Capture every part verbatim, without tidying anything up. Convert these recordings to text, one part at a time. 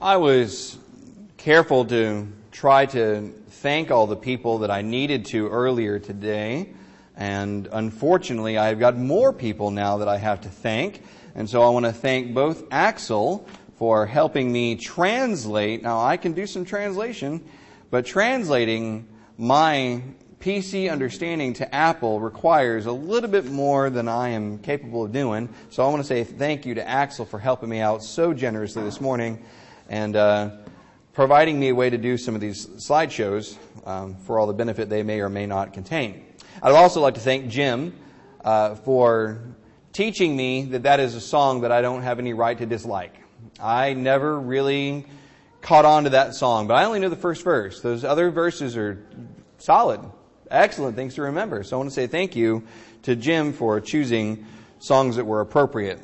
I was careful to try to thank all the people that I needed to earlier today. And unfortunately, I've got more people now that I have to thank. And so I want to thank both Axel for helping me translate. Now, I can do some translation, but translating my P C understanding to Apple requires a little bit more than I am capable of doing. So I want to say thank you to Axel for helping me out so generously this morning and uh, providing me a way to do some of these slideshows um, for all the benefit they may or may not contain. I'd also like to thank Jim uh, for teaching me that that is a song that I don't have any right to dislike. I never really caught on to that song, but I only know the first verse. Those other verses are solid, excellent things to remember. So I want to say thank you to Jim for choosing songs that were appropriate.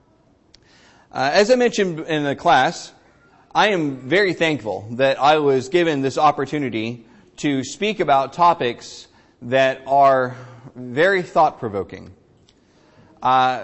Uh, as I mentioned in the class, I am very thankful that I was given this opportunity to speak about topics that are very thought-provoking. Uh,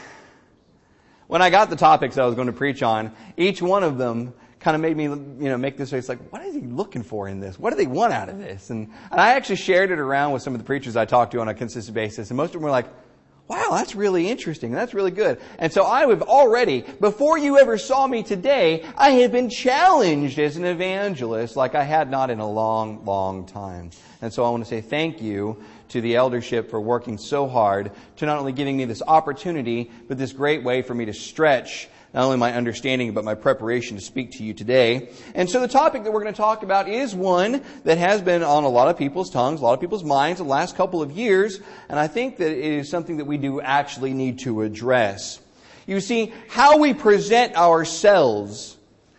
when I got the topics I was going to preach on, each one of them kind of made me, you know, make this face like, what is he looking for in this? What do they want out of this? And, and I actually shared it around with some of the preachers I talked to on a consistent basis, and most of them were like, wow, that's really interesting. That's really good. And so I have already, before you ever saw me today, I have been challenged as an evangelist like I had not in a long, long time. And so I want to say thank you to the eldership for working so hard to not only giving me this opportunity, but this great way for me to stretch not only my understanding, but my preparation to speak to you today. And so the topic that we're going to talk about is one that has been on a lot of people's tongues, a lot of people's minds the last couple of years. And I think that it is something that we do actually need to address. You see, how we present ourselves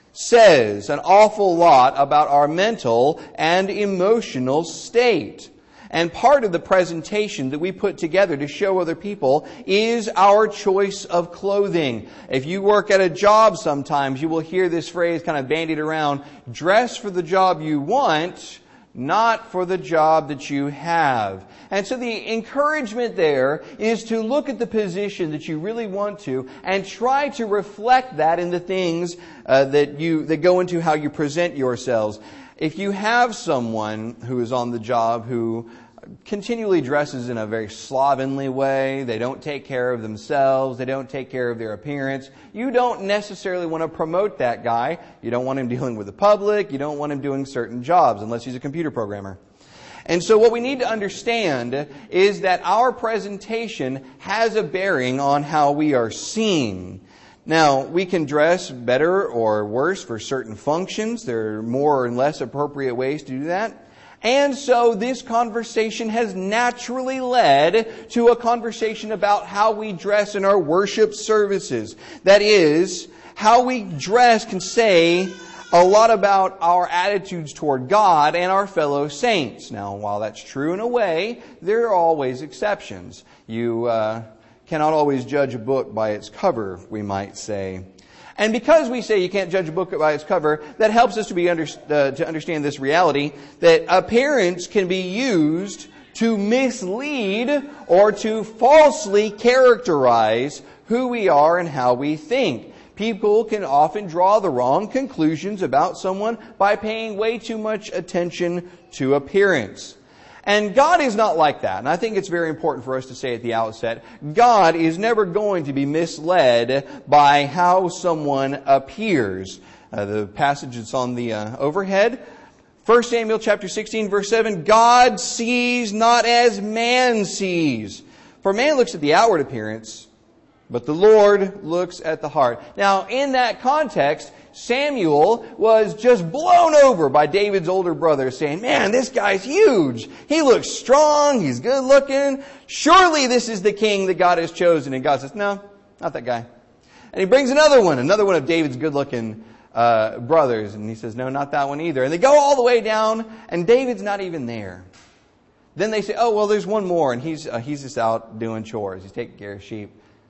says an awful lot about our mental and emotional state. And part of the presentation that we put together to show other people is our choice of clothing. If you work at a job sometimes, you will hear this phrase kind of bandied around, dress for the job you want, not for the job that you have. And so the encouragement there is to look at the position that you really want to and try to reflect that in the things uh, that you that go into how you present yourselves. If you have someone who is on the job who continually dresses in a very slovenly way, they don't take care of themselves, they don't take care of their appearance, you don't necessarily want to promote that guy. You don't want him dealing with the public, you don't want him doing certain jobs unless he's a computer programmer. And so what we need to understand is that our presentation has a bearing on how we are seen. Now, we can dress better or worse for certain functions. There are more and less appropriate ways to do that. And so this conversation has naturally led to a conversation about how we dress in our worship services. That is, how we dress can say a lot about our attitudes toward God and our fellow saints. Now, while that's true in a way, there are always exceptions. You uh, cannot always judge a book by its cover, we might say. And because we say you can't judge a book by its cover, that helps us to be under, uh, to understand this reality that appearance can be used to mislead or to falsely characterize who we are and how we think. People can often draw the wrong conclusions about someone by paying way too much attention to appearance. And God is not like that. And I think it's very important for us to say at the outset, God is never going to be misled by how someone appears. Uh, the passage that's on the uh, overhead, First Samuel chapter sixteen, verse seven, God sees not as man sees. For man looks at the outward appearance, but the Lord looks at the heart. Now, in that context, Samuel was just blown over by David's older brother saying, man, this guy's huge. He looks strong. He's good looking. Surely this is the king that God has chosen. And God says, no, not that guy. And he brings another one, another one of David's good looking uh, brothers. And he says, no, not that one either. And they go all the way down and David's not even there. Then they say, oh, well, there's one more. And he's, uh, he's just out doing chores. He's taking care of sheep.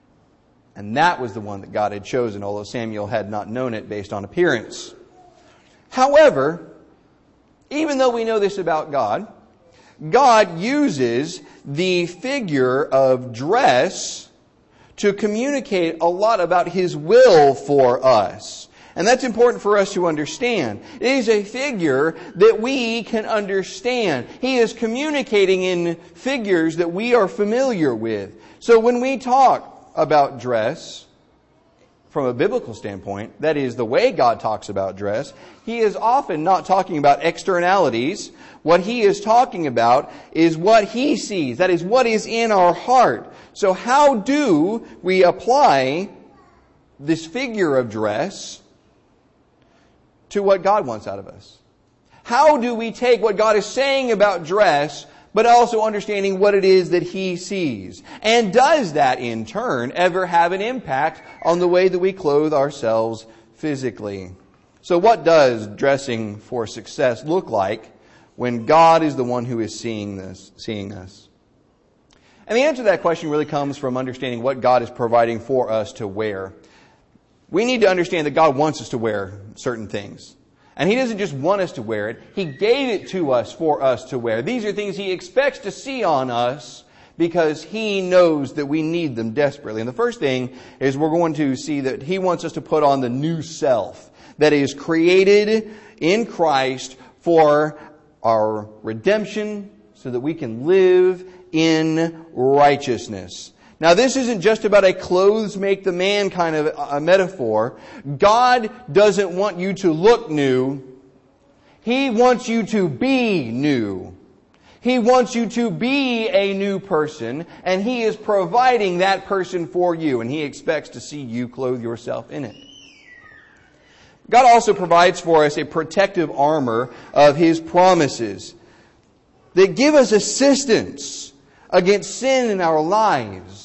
And that was the one that God had chosen, although Samuel had not known it based on appearance. However, even though we know this about God, God uses the figure of dress to communicate a lot about His will for us. And that's important for us to understand. It is a figure that we can understand. He is communicating in figures that we are familiar with. So when we talk about dress, from a biblical standpoint, that is the way God talks about dress, He is often not talking about externalities. What He is talking about is what He sees. That is what is in our heart. So how do we apply this figure of dress to what God wants out of us? How do we take what God is saying about dress, but also understanding what it is that He sees? And does that in turn ever have an impact on the way that we clothe ourselves physically? So what does dressing for success look like when God is the one who is seeing this, seeing us? And the answer to that question really comes from understanding what God is providing for us to wear. We need to understand that God wants us to wear certain things. And He doesn't just want us to wear it. He gave it to us for us to wear. These are things He expects to see on us because He knows that we need them desperately. And the first thing is we're going to see that He wants us to put on the new self that is created in Christ for our redemption so that we can live in righteousness. Now, this isn't just about a clothes make the man kind of a metaphor. God doesn't want you to look new. He wants you to be new. He wants you to be a new person, and He is providing that person for you, and He expects to see you clothe yourself in it. God also provides for us a protective armor of His promises that give us assistance against sin in our lives.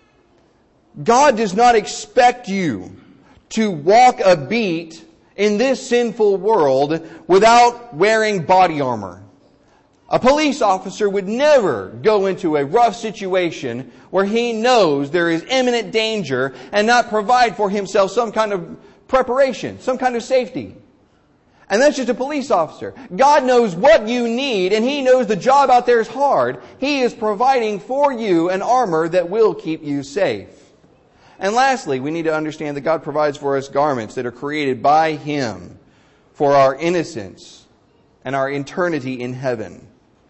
God does not expect you to walk a beat in this sinful world without wearing body armor. A police officer would never go into a rough situation where he knows there is imminent danger and not provide for himself some kind of preparation, some kind of safety. And that's just a police officer. God knows what you need, and He knows the job out there is hard. He is providing for you an armor that will keep you safe. And lastly, we need to understand that God provides for us garments that are created by Him for our innocence and our eternity in heaven.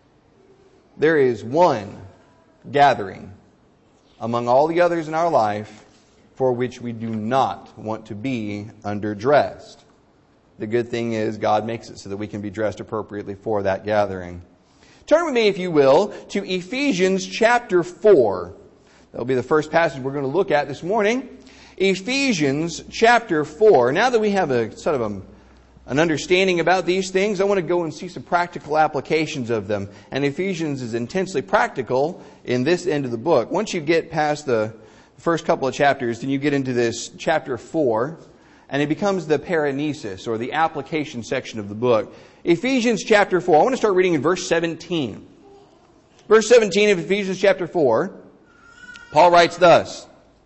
There is one gathering among all the others in our life for which we do not want to be underdressed. The good thing is God makes it so that we can be dressed appropriately for that gathering. Turn with me, if you will, to Ephesians chapter four. That'll be the first passage we're going to look at this morning. Ephesians chapter four. Now that we have a sort of a, an understanding about these things, I want to go and see some practical applications of them. And Ephesians is intensely practical in this end of the book. Once you get past the first couple of chapters, then you get into this chapter four, and it becomes the paranesis, or the application section of the book. Ephesians chapter four. I want to start reading in verse seventeen. Verse seventeen of Ephesians chapter four. Paul writes thus.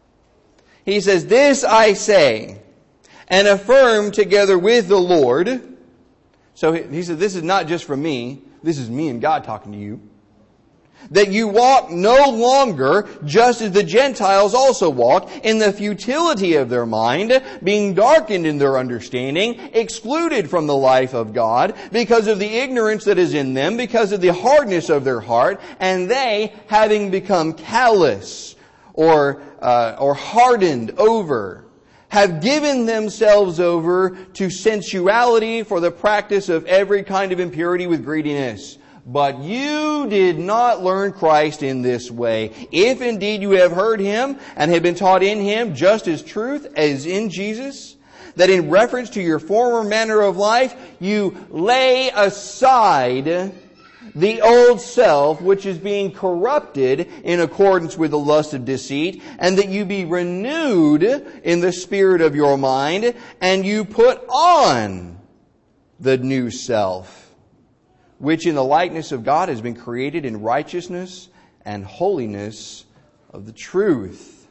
He says, "This I say, and affirm together with the Lord." So he said, this is not just from me. This is me and God talking to you. "That you walk no longer just as the Gentiles also walk, in the futility of their mind, being darkened in their understanding, excluded from the life of God, because of the ignorance that is in them, because of the hardness of their heart, and they, having become callous, or uh, or hardened over, have given themselves over to sensuality for the practice of every kind of impurity with greediness. But you did not learn Christ in this way. If indeed you have heard Him and have been taught in Him just as truth as in Jesus, that in reference to your former manner of life, you lay aside the old self, which is being corrupted in accordance with the lust of deceit, and that you be renewed in the spirit of your mind, and you put on the new self, which in the likeness of God has been created in righteousness and holiness of the truth."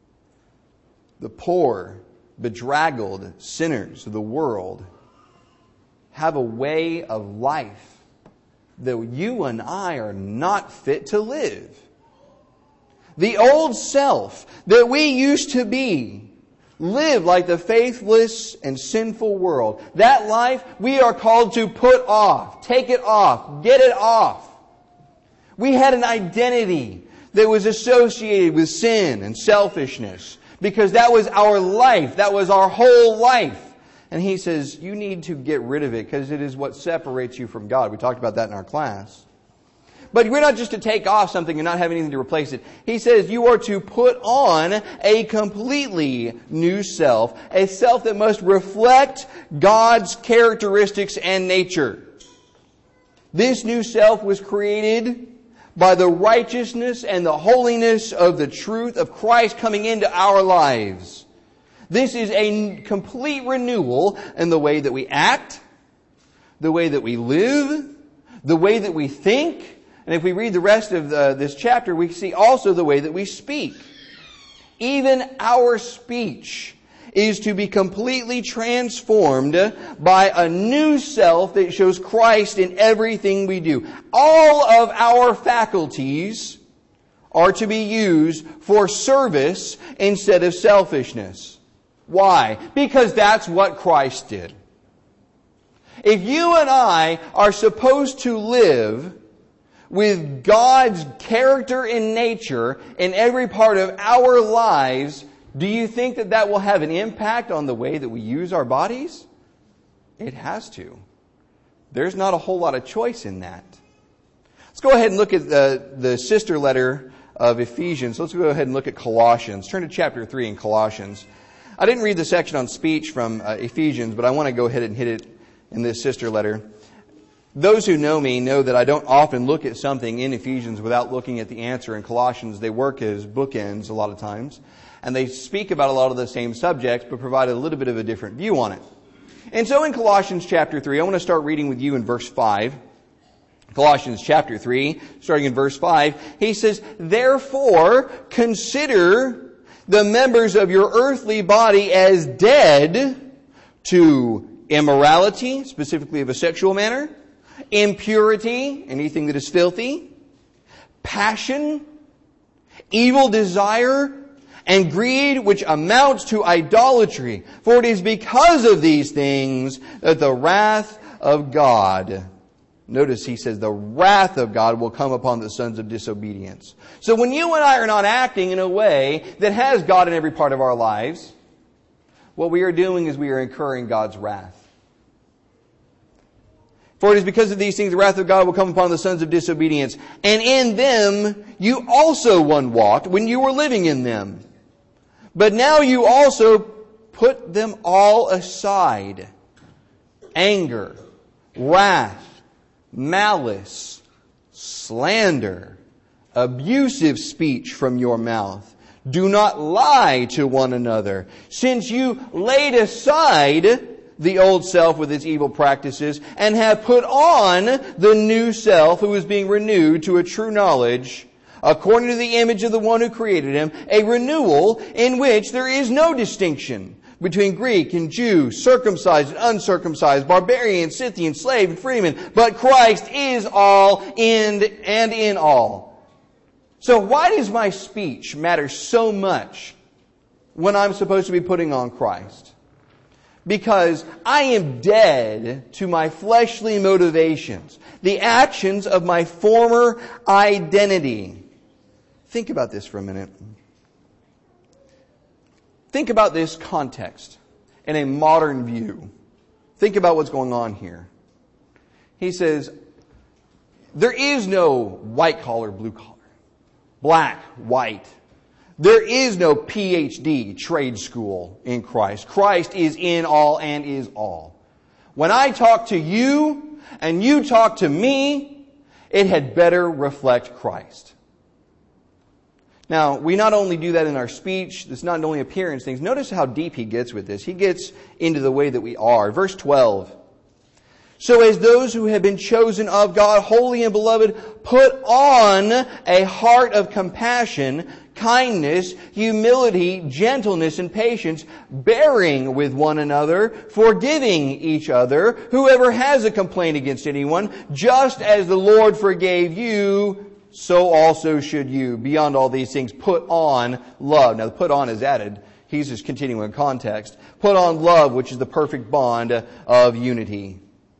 The poor, bedraggled sinners of the world have a way of life that you and I are not fit to live. The old self that we used to be live like the faithless and sinful world. That life we are called to put off, take it off, get it off. We had an identity that was associated with sin and selfishness because that was our life, that was our whole life. And he says, you need to get rid of it because it is what separates you from God. We talked about that in our class. But we're not just to take off something and not have anything to replace it. He says you are to put on a completely new self, a self that must reflect God's characteristics and nature. This new self was created by the righteousness and the holiness of the truth of Christ coming into our lives. This is a complete renewal in the way that we act, the way that we live, the way that we think. And if we read the rest of the, this chapter, we see also the way that we speak. Even our speech is to be completely transformed by a new self that shows Christ in everything we do. All of our faculties are to be used for service instead of selfishness. Why? Because that's what Christ did. If you and I are supposed to live with God's character and nature in every part of our lives, do you think that that will have an impact on the way that we use our bodies? It has to. There's not a whole lot of choice in that. Let's go ahead and look at the, the sister letter of Ephesians. Let's go ahead and look at Colossians. Turn to chapter three in Colossians. I didn't read the section on speech from uh, Ephesians, but I want to go ahead and hit it in this sister letter. Those who know me know that I don't often look at something in Ephesians without looking at the answer in Colossians. They work as bookends a lot of times. And they speak about a lot of the same subjects, but provide a little bit of a different view on it. And so in Colossians chapter three, I want to start reading with you in verse five. Colossians chapter three, starting in verse five, he says, therefore consider the members of your earthly body as dead to immorality, specifically of a sexual manner, impurity, anything that is filthy, passion, evil desire, and greed, which amounts to idolatry. For it is because of these things that the wrath of God, notice he says the wrath of God will come upon the sons of disobedience. So when you and I are not acting in a way that has God in every part of our lives, what we are doing is we are incurring God's wrath. For it is because of these things the wrath of God will come upon the sons of disobedience. And in them you also one walked when you were living in them. But now you also put them all aside. Anger, wrath, malice, slander, abusive speech from your mouth. Do not lie to one another, since you laid aside the old self with its evil practices, and have put on the new self who is being renewed to a true knowledge, according to the image of the one who created him, a renewal in which there is no distinction between Greek and Jew, circumcised and uncircumcised, barbarian, Scythian, slave and freeman, but Christ is all in and in all. So why does my speech matter so much when I'm supposed to be putting on Christ? Because I am dead to my fleshly motivations, the actions of my former identity. Think about this for a minute. Think about this context in a modern view. Think about what's going on here. He says, there is no white collar, blue collar, black, white. There is no P H D trade school in Christ. Christ is in all and is all. When I talk to you and you talk to me, it had better reflect Christ. Now, we not only do that in our speech, it's not only appearance things. Notice how deep he gets with this. He gets into the way that we are. Verse twelve. So as those who have been chosen of God, holy and beloved, put on a heart of compassion, kindness, humility, gentleness, and patience, bearing with one another, forgiving each other, whoever has a complaint against anyone, just as the Lord forgave you, so also should you. Beyond all these things, put on love. Now, the put on is added He's just continuing context. Put on love, which is the perfect bond of unity.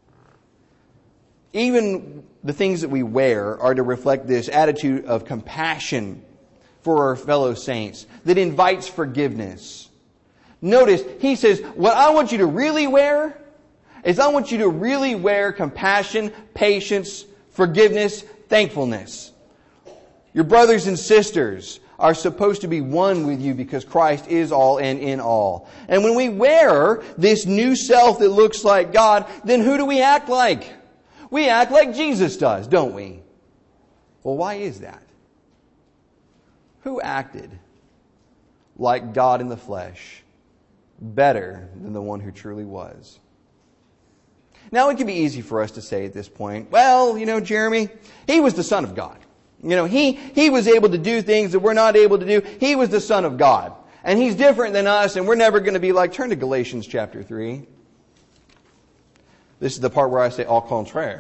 Even the things that we wear are to reflect this attitude of compassion for our fellow saints that invites forgiveness. Notice, he says, what I want you to really wear is I want you to really wear compassion, patience, forgiveness, thankfulness. Your brothers and sisters are supposed to be one with you because Christ is all and in all. And when we wear this new self that looks like God, then who do we act like? We act like Jesus does, don't we? Well, why is that? Who acted like God in the flesh better than the one who truly was? Now, it can be easy for us to say at this point, well, you know, Jeremy, he was the Son of God. You know, he, he was able to do things that we're not able to do. He was the Son of God. And He's different than us, and we're never going to be like, turn to Galatians chapter three. This is the part where I say au contraire.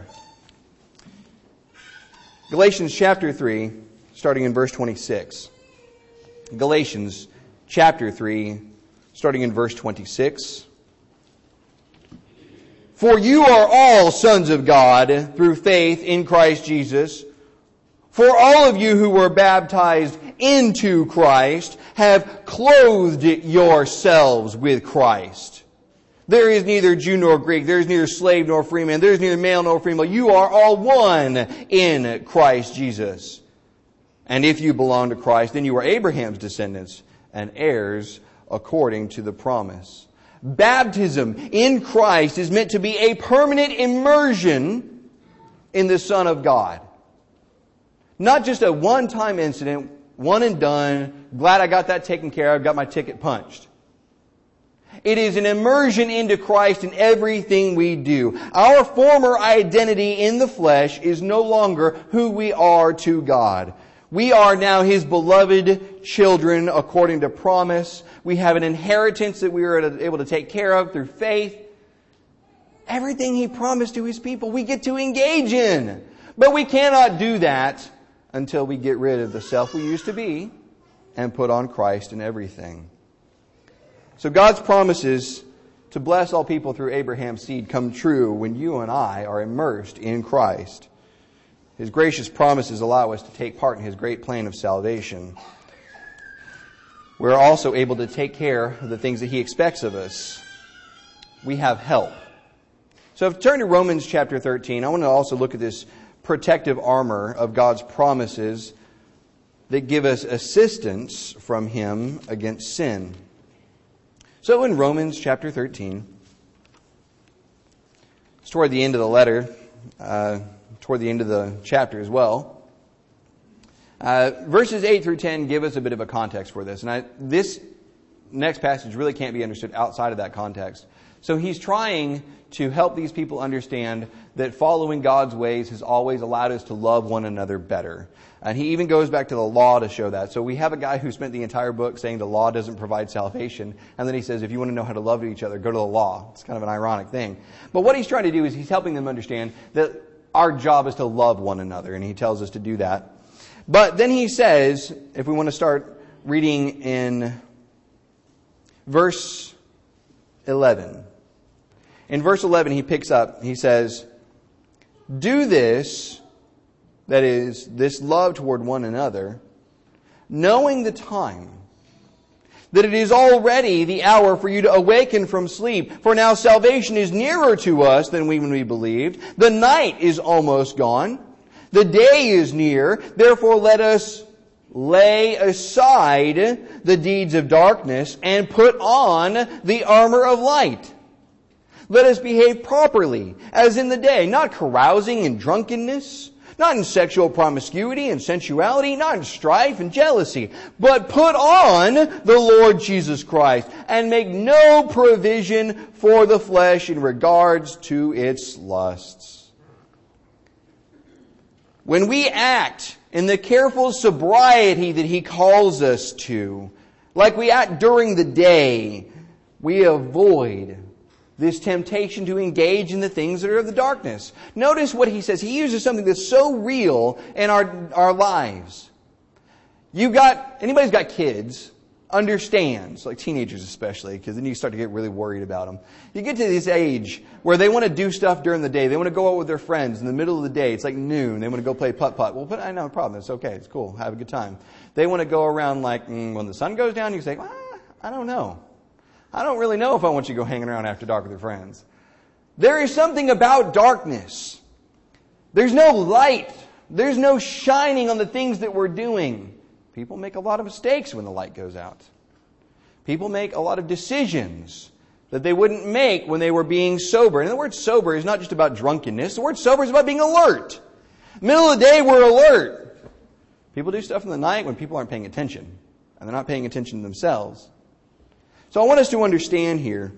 Galatians chapter three, starting in verse twenty-six. Galatians chapter three, starting in verse twenty-six. For you are all sons of God through faith in Christ Jesus. For all of you who were baptized into Christ have clothed yourselves with Christ. There is neither Jew nor Greek. There is neither slave nor free man. There is neither male nor female. You are all one in Christ Jesus. And if you belong to Christ, then you are Abraham's descendants and heirs according to the promise. Baptism in Christ is meant to be a permanent immersion in the Son of God. Not just a one-time incident, one and done, glad I got that taken care of, got my ticket punched. It is an immersion into Christ in everything we do. Our former identity in the flesh is no longer who we are to God. We are now His beloved children according to promise. We have an inheritance that we are able to take care of through faith. Everything He promised to His people, we get to engage in. But we cannot do that until we get rid of the self we used to be and put on Christ in everything. So God's promises to bless all people through Abraham's seed come true when you and I are immersed in Christ. His gracious promises allow us to take part in His great plan of salvation. We're also able to take care of the things that He expects of us. We have help. So if you turn to Romans chapter thirteen, I want to also look at this protective armor of God's promises that give us assistance from Him against sin. So in Romans chapter thirteen, it's toward the end of the letter, uh, toward the end of the chapter as well. Uh, verses eight through ten give us a bit of a context for this. And I, this next passage really can't be understood outside of that context. So he's trying to help these people understand that following God's ways has always allowed us to love one another better. And he even goes back to the law to show that. So we have a guy who spent the entire book saying the law doesn't provide salvation. And then he says, if you want to know how to love each other, go to the law. It's kind of an ironic thing. But what he's trying to do is he's helping them understand that our job is to love one another. And he tells us to do that. But then he says, if we want to start reading in verse eleven. In verse eleven, he picks up, he says, do this, that is, this love toward one another, knowing the time, that it is already the hour for you to awaken from sleep. For now salvation is nearer to us than we when we believed. The night is almost gone. The day is near. Therefore let us lay aside the deeds of darkness and put on the armor of light. Let us behave properly, as in the day, not carousing in drunkenness, not in sexual promiscuity and sensuality, not in strife and jealousy, but put on the Lord Jesus Christ and make no provision for the flesh in regards to its lusts. When we act in the careful sobriety that He calls us to, like we act during the day, we avoid this temptation to engage in the things that are of the darkness. Notice what he says. He uses something that's so real in our, our lives. You got, anybody's got kids, understands, like teenagers especially, because then you start to get really worried about them. You get to this age where they want to do stuff during the day. They want to go out with their friends in the middle of the day. It's like noon. They want to go play putt-putt. Well, but I know, no problem. It's okay. It's cool. Have a good time. They want to go around like mm, when the sun goes down. You say, ah, I don't know. I don't really know if I want you to go hanging around after dark with your friends. There is something about darkness. There's no light. There's no shining on the things that we're doing. People make a lot of mistakes when the light goes out. People make a lot of decisions that they wouldn't make when they were being sober. And the word sober is not just about drunkenness. The word sober is about being alert. Middle of the day, we're alert. People do stuff in the night when people aren't paying attention. And they're not paying attention to themselves. So I want us to understand here,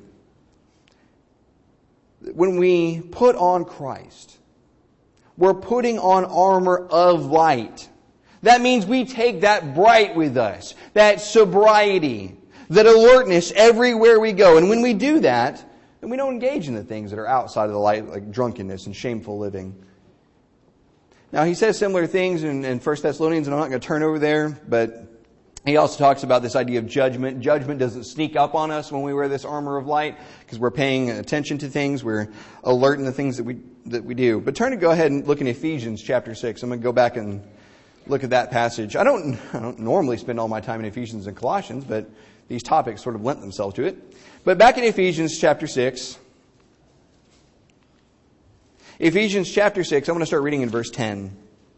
that when we put on Christ, we're putting on armor of light. That means we take that bright with us, that sobriety, that alertness everywhere we go. And when we do that, then we don't engage in the things that are outside of the light, like drunkenness and shameful living. Now, he says similar things in, in First Thessalonians, and I'm not going to turn over there, but he also talks about this idea of judgment. Judgment doesn't sneak up on us when we wear this armor of light, because we're paying attention to things. We're alert in the things that we that we do. But turn to go ahead and look in Ephesians chapter six. I'm going to go back and look at that passage. I don't, I don't normally spend all my time in Ephesians and Colossians, but these topics sort of lent themselves to it. But back in Ephesians chapter six, Ephesians chapter six, I'm going to start reading in verse ten.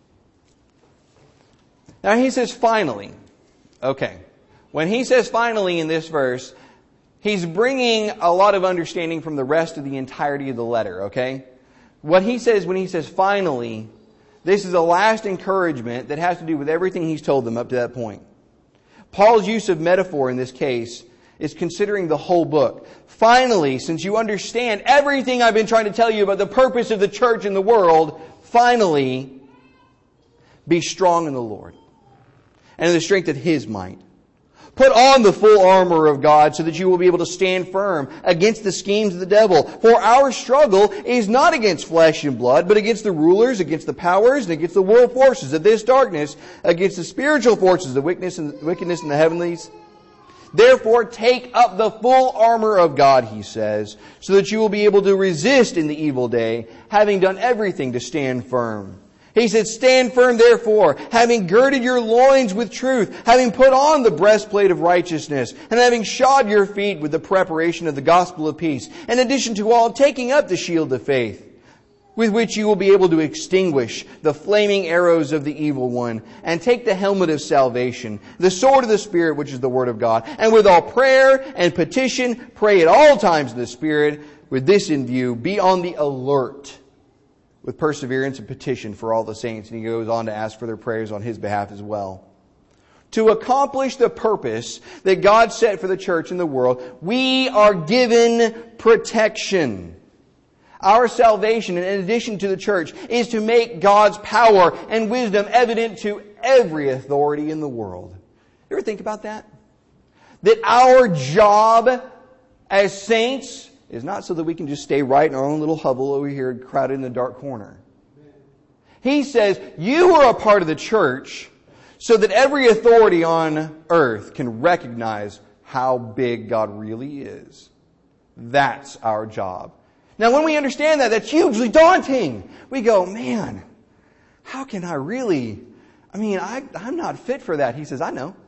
Now he says, finally. Okay. When he says finally in this verse, he's bringing a lot of understanding from the rest of the entirety of the letter, okay? What he says when he says finally, this is the last encouragement that has to do with everything he's told them up to that point. Paul's use of metaphor in this case is considering the whole book. Finally, since you understand everything I've been trying to tell you about the purpose of the church in the world, finally, be strong in the Lord and in the strength of His might. Put on the full armor of God so that you will be able to stand firm against the schemes of the devil. For our struggle is not against flesh and blood, but against the rulers, against the powers, and against the world forces of this darkness, against the spiritual forces of wickedness in the heavenlies. Therefore, take up the full armor of God, he says, so that you will be able to resist in the evil day, having done everything to stand firm. He said, stand firm therefore, having girded your loins with truth, having put on the breastplate of righteousness, and having shod your feet with the preparation of the gospel of peace. In addition to all, taking up the shield of faith, with which you will be able to extinguish the flaming arrows of the evil one, and take the helmet of salvation, the sword of the Spirit, which is the word of God, and with all prayer and petition, pray at all times in the Spirit. With this in view, be on the alert with perseverance and petition for all the saints. And he goes on to ask for their prayers on his behalf as well. To accomplish the purpose that God set for the church in the world, we are given protection. Our salvation, in addition to the church, is to make God's power and wisdom evident to every authority in the world. You ever think about that? That our job as saints is not so that we can just stay right in our own little hovel over here crowded in the dark corner. He says, you are a part of the church so that every authority on earth can recognize how big God really is. That's our job. Now, when we understand that, that's hugely daunting. We go, man, how can I really, I mean, I, I'm not fit for that. He says, I know.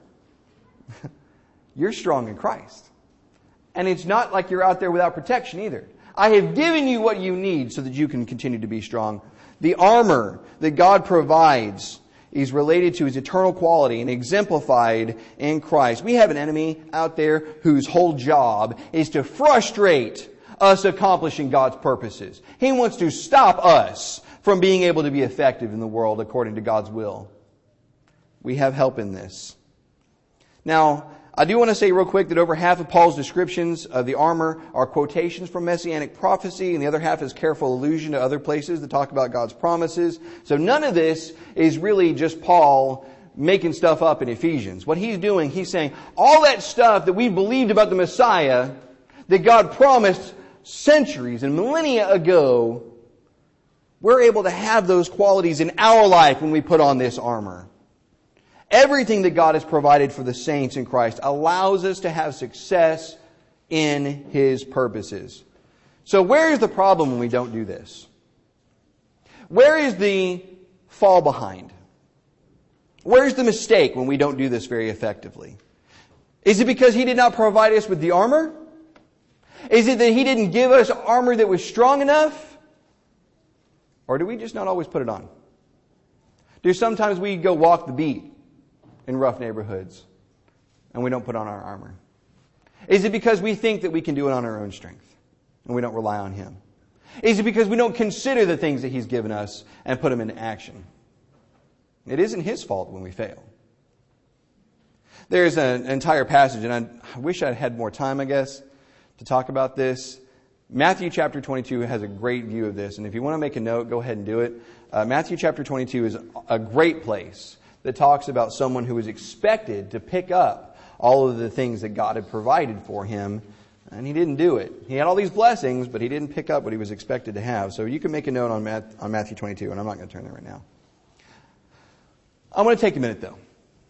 You're strong in Christ. And it's not like you're out there without protection either. I have given you what you need so that you can continue to be strong. The armor that God provides is related to His eternal quality and exemplified in Christ. We have an enemy out there whose whole job is to frustrate us accomplishing God's purposes. He wants to stop us from being able to be effective in the world according to God's will. We have help in this. Now, I do want to say real quick that over half of Paul's descriptions of the armor are quotations from Messianic prophecy, and the other half is careful allusion to other places that talk about God's promises. So none of this is really just Paul making stuff up in Ephesians. What he's doing, he's saying, all that stuff that we believed about the Messiah, that God promised centuries and millennia ago, we're able to have those qualities in our life when we put on this armor. Everything that God has provided for the saints in Christ allows us to have success in His purposes. So where is the problem when we don't do this? Where is the fall behind? Where is the mistake when we don't do this very effectively? Is it because He did not provide us with the armor? Is it that He didn't give us armor that was strong enough? Or do we just not always put it on? Do sometimes we go walk the beat in rough neighborhoods and we don't put on our armor? Is it because we think that we can do it on our own strength and we don't rely on Him? Is it because we don't consider the things that He's given us and put them into action? It isn't His fault when we fail. There's an entire passage, and I wish I had more time, I guess, to talk about this. Matthew chapter twenty-two has a great view of this, and if you want to make a note, go ahead and do it. Uh, Matthew chapter twenty-two is a great place that talks about someone who was expected to pick up all of the things that God had provided for him, and he didn't do it. He had all these blessings, but he didn't pick up what he was expected to have. So you can make a note on, Matt, on Matthew twenty-two, and I'm not going to turn there right now. I'm going to take a minute, though.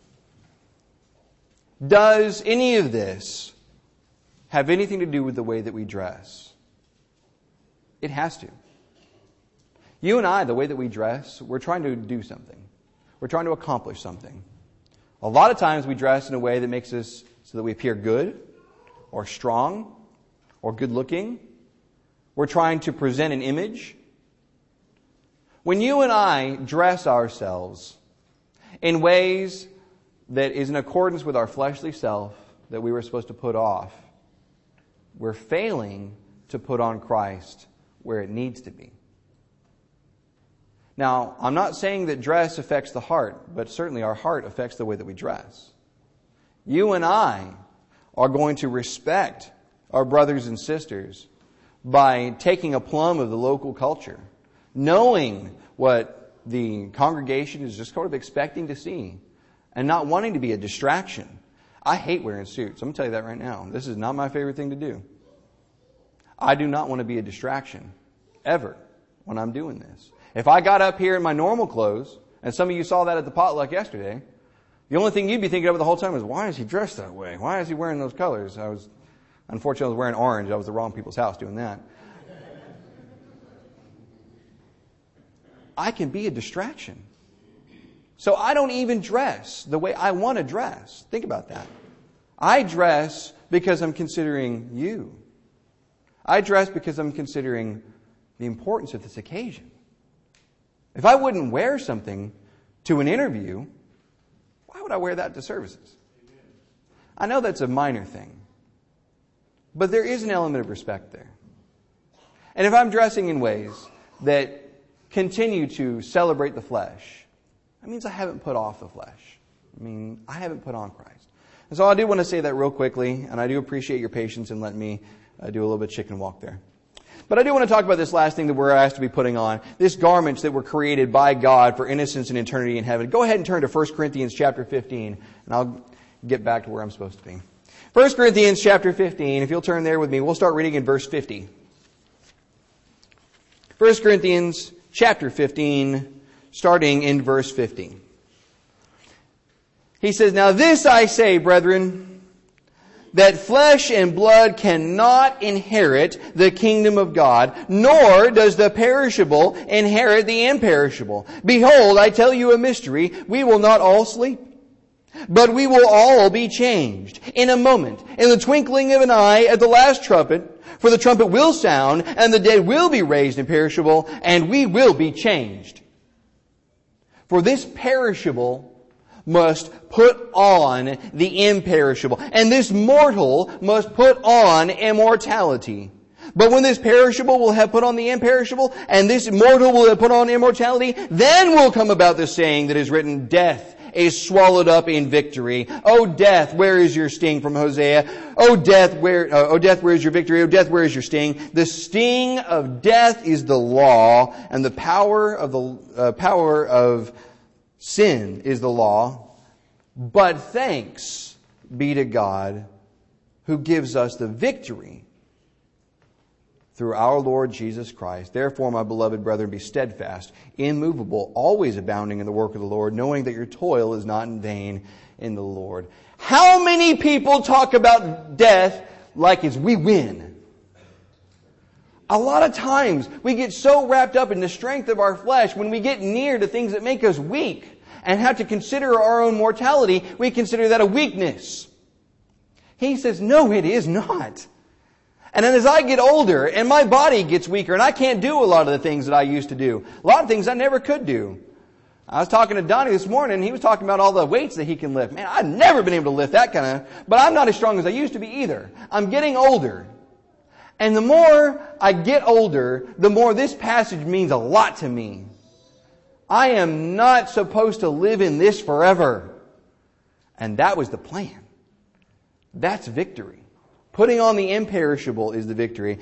Does any of this have anything to do with the way that we dress? It has to. You and I, the way that we dress, we're trying to do something. We're trying to accomplish something. A lot of times we dress in a way that makes us so that we appear good or strong or good looking. We're trying to present an image. When you and I dress ourselves in ways that is in accordance with our fleshly self that we were supposed to put off, we're failing to put on Christ where it needs to be. Now, I'm not saying that dress affects the heart, but certainly our heart affects the way that we dress. You and I are going to respect our brothers and sisters by taking a plumb of the local culture, knowing what the congregation is just sort of expecting to see, and not wanting to be a distraction. I hate wearing suits. I'm going to tell you that right now. This is not my favorite thing to do. I do not want to be a distraction, ever, when I'm doing this. If I got up here in my normal clothes, and some of you saw that at the potluck yesterday, the only thing you'd be thinking of the whole time is, why is he dressed that way? Why is he wearing those colors? I was, unfortunately, I was wearing orange. I was at the wrong people's house doing that. I can be a distraction. So I don't even dress the way I want to dress. Think about that. I dress because I'm considering you. I dress because I'm considering the importance of this occasion. If I wouldn't wear something to an interview, why would I wear that to services? I know that's a minor thing, but there is an element of respect there. And if I'm dressing in ways that continue to celebrate the flesh, that means I haven't put off the flesh. I mean, I haven't put on Christ. And so I do want to say that real quickly, and I do appreciate your patience in letting me uh, do a little bit of chicken walk there. But I do want to talk about this last thing that we're asked to be putting on. This garments that were created by God for innocence and eternity in heaven. Go ahead and turn to First Corinthians chapter fifteen, and I'll get back to where I'm supposed to be. First Corinthians chapter fifteen, if you'll turn there with me, we'll start reading in verse fifty. First Corinthians chapter fifteen, starting in verse fifty. He says, "Now this I say, brethren, that flesh and blood cannot inherit the kingdom of God, nor does the perishable inherit the imperishable. Behold, I tell you a mystery. We will not all sleep, but we will all be changed in a moment, in the twinkling of an eye, at the last trumpet. For the trumpet will sound, and the dead will be raised imperishable, and we will be changed. For this perishable must put on the imperishable, and this mortal must put on immortality. But when this perishable will have put on the imperishable, and this mortal will have put on immortality, then will come about the saying that is written, death is swallowed up in victory. O death, where is your sting? From Hosea. O death, where, uh, O death, where is your victory? O death, where is your sting? The sting of death is the law, and the power of the uh, power of sin is the law. But thanks be to God who gives us the victory through our Lord Jesus Christ. Therefore, my beloved brethren, be steadfast, immovable, always abounding in the work of the Lord, knowing that your toil is not in vain in the Lord. How many people talk about death like it's we win? A lot of times we get so wrapped up in the strength of our flesh when we get near to things that make us weak and have to consider our own mortality, we consider that a weakness. He says, no, it is not. And then as I get older and my body gets weaker and I can't do a lot of the things that I used to do, a lot of things I never could do. I was talking to Donnie this morning and he was talking about all the weights that he can lift. Man, I've never been able to lift that kind of, but I'm not as strong as I used to be either. I'm getting older. And the more I get older, the more this passage means a lot to me. I am not supposed to live in this forever. And that was the plan. That's victory. Putting on the imperishable is the victory.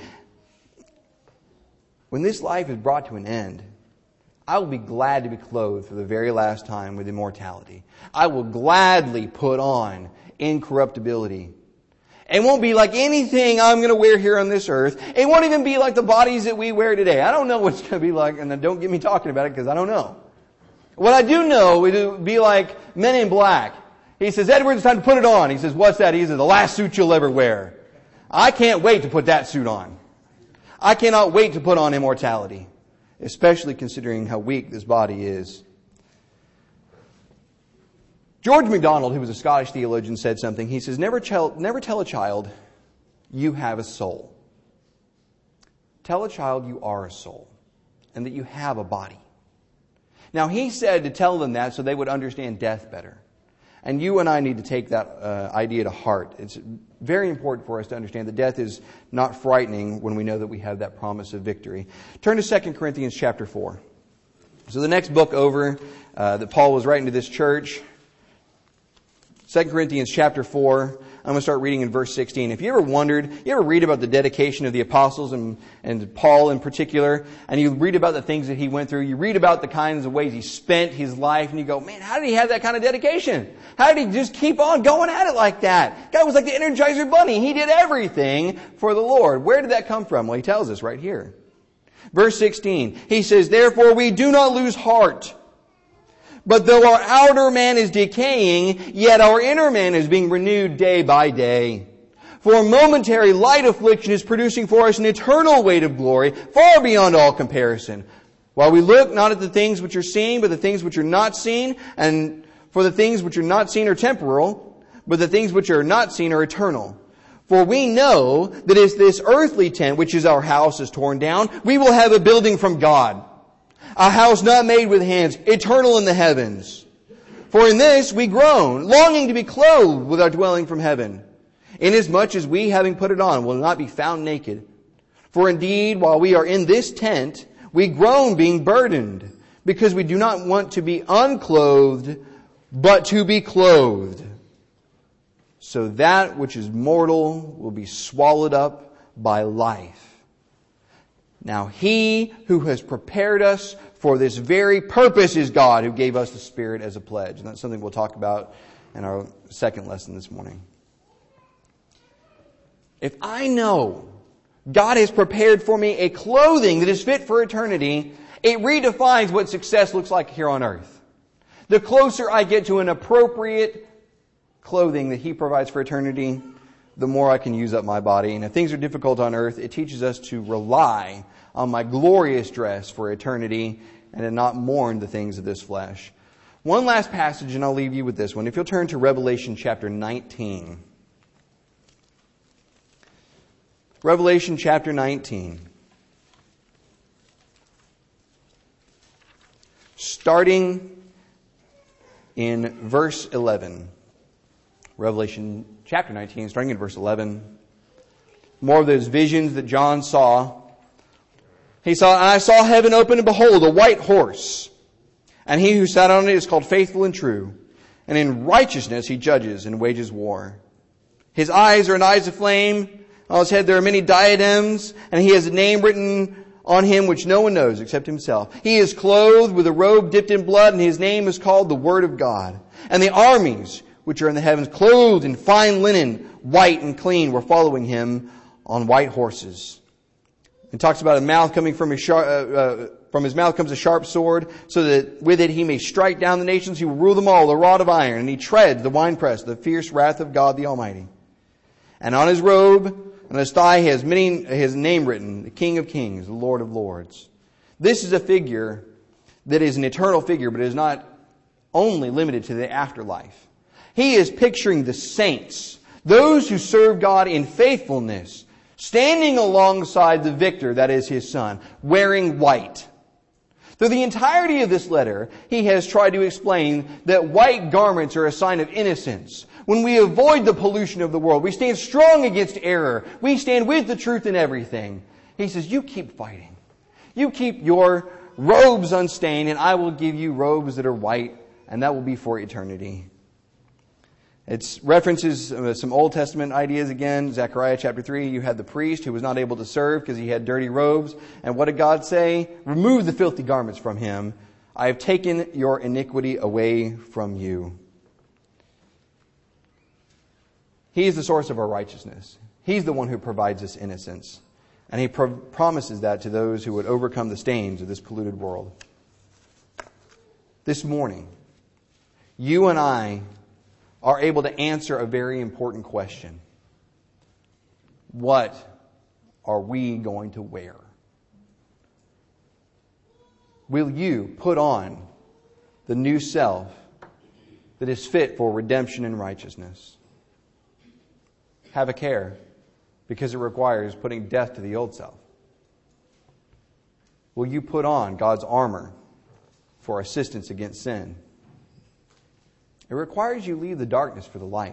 When this life is brought to an end, I will be glad to be clothed for the very last time with immortality. I will gladly put on incorruptibility. It won't be like anything I'm going to wear here on this earth. It won't even be like the bodies that we wear today. I don't know what it's going to be like, and don't get me talking about it because I don't know. What I do know, it would be like Men in Black. He says, Edward, it's time to put it on. He says, what's that? He says, the last suit you'll ever wear. I can't wait to put that suit on. I cannot wait to put on immortality, especially considering how weak this body is. George MacDonald, who was a Scottish theologian, said something. He says, never tell, never tell a child you have a soul. Tell a child you are a soul and that you have a body. Now, he said to tell them that so they would understand death better. And you and I need to take that uh, idea to heart. It's very important for us to understand that death is not frightening when we know that we have that promise of victory. Turn to Second Corinthians chapter four. So the next book over uh, that Paul was writing to this church, Second Corinthians chapter four. I'm going to start reading in verse sixteen. If you ever wondered, you ever read about the dedication of the apostles and, and Paul in particular, and you read about the things that he went through, you read about the kinds of ways he spent his life, and you go, man, how did he have that kind of dedication? How did he just keep on going at it like that? Guy was like the Energizer Bunny. He did everything for the Lord. Where did that come from? Well, he tells us right here. Verse sixteen, he says, therefore we do not lose heart. But though our outer man is decaying, yet our inner man is being renewed day by day. For momentary light affliction is producing for us an eternal weight of glory, far beyond all comparison. While we look not at the things which are seen, but the things which are not seen, and for the things which are not seen are temporal, but the things which are not seen are eternal. For we know that if this earthly tent, which is our house, is torn down, we will have a building from God, a house not made with hands, eternal in the heavens. For in this we groan, longing to be clothed with our dwelling from heaven, inasmuch as we, having put it on, will not be found naked. For indeed, while we are in this tent, we groan, being burdened, because we do not want to be unclothed, but to be clothed. So that which is mortal will be swallowed up by life. Now he who has prepared us for this very purpose is God, who gave us the Spirit as a pledge. And that's something we'll talk about in our second lesson this morning. If I know God has prepared for me a clothing that is fit for eternity, it redefines what success looks like here on earth. The closer I get to an appropriate clothing that He provides for eternity, the more I can use up my body. And if things are difficult on earth, it teaches us to rely on my glorious dress for eternity and to not mourn the things of this flesh. One last passage, and I'll leave you with this one. If you'll turn to Revelation chapter nineteen. Revelation chapter nineteen. Starting in verse eleven. Revelation chapter nineteen, starting in verse eleven. More of those visions that John saw. He saw, and I saw heaven open, and behold, a white horse. And he who sat on it is called Faithful and True. And in righteousness he judges and wages war. His eyes are an eyes of flame. On his head there are many diadems. And he has a name written on him which no one knows except himself. He is clothed with a robe dipped in blood, and his name is called the Word of God. And the armies which are in the heavens, clothed in fine linen, white and clean, were following him on white horses. It talks about a mouth coming from his sharp, uh, uh, from his mouth comes a sharp sword, so that with it he may strike down the nations. He will rule them all, with a rod of iron, and he treads the winepress, the fierce wrath of God the Almighty. And on his robe and his thigh he has many, his name written, the King of Kings, the Lord of Lords. This is a figure that is an eternal figure, but is not only limited to the afterlife. He is picturing the saints, those who serve God in faithfulness, standing alongside the victor, that is his Son, wearing white. Through the entirety of this letter, he has tried to explain that white garments are a sign of innocence. When we avoid the pollution of the world, we stand strong against error. We stand with the truth in everything. He says, you keep fighting. You keep your robes unstained, and I will give you robes that are white, and that will be for eternity. It references uh, some Old Testament ideas again. Zechariah chapter three, you had the priest who was not able to serve because he had dirty robes. And what did God say? Remove the filthy garments from him. I have taken your iniquity away from you. He is the source of our righteousness. He's the one who provides us innocence. And He pro- promises that to those who would overcome the stains of this polluted world. This morning, you and I are able to answer a very important question. What are we going to wear? Will you put on the new self that is fit for redemption and righteousness? Have a care, because it requires putting death to the old self. Will you put on God's armor for assistance against sin? It requires you leave the darkness for the light.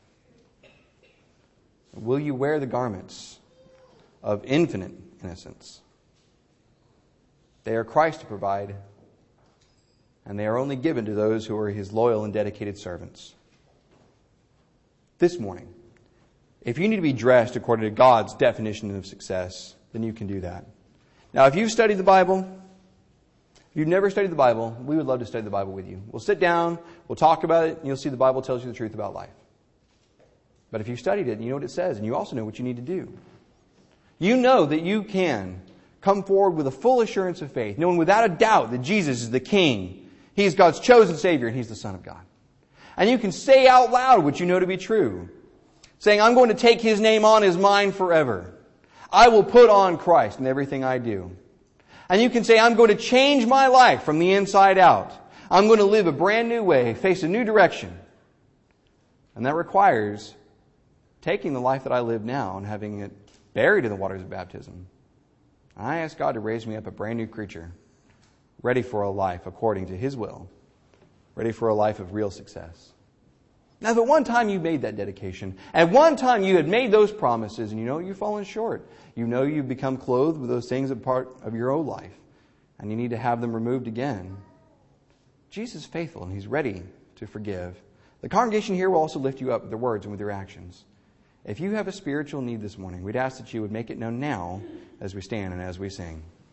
Will you wear the garments of infinite innocence? They are Christ to provide, and they are only given to those who are His loyal and dedicated servants. This morning, if you need to be dressed according to God's definition of success, then you can do that. Now, if you've studied the Bible, if you've never studied the Bible, we would love to study the Bible with you. We'll sit down, we'll talk about it, and you'll see the Bible tells you the truth about life. But if you've studied it, you know what it says, and you also know what you need to do. You know that you can come forward with a full assurance of faith, knowing without a doubt that Jesus is the King. He's God's chosen Savior, and He's the Son of God. And you can say out loud what you know to be true, saying, I'm going to take His name on as mine forever. I will put on Christ in everything I do. And you can say, I'm going to change my life from the inside out. I'm going to live a brand new way, face a new direction. And that requires taking the life that I live now and having it buried in the waters of baptism. I ask God to raise me up a brand new creature, ready for a life according to His will, ready for a life of real success. Now, if at one time you made that dedication, at one time you had made those promises, and you know you've fallen short, you know you've become clothed with those things a part of your old life, and you need to have them removed again, Jesus is faithful, and He's ready to forgive. The congregation here will also lift you up with their words and with their actions. If you have a spiritual need this morning, we'd ask that you would make it known now as we stand and as we sing.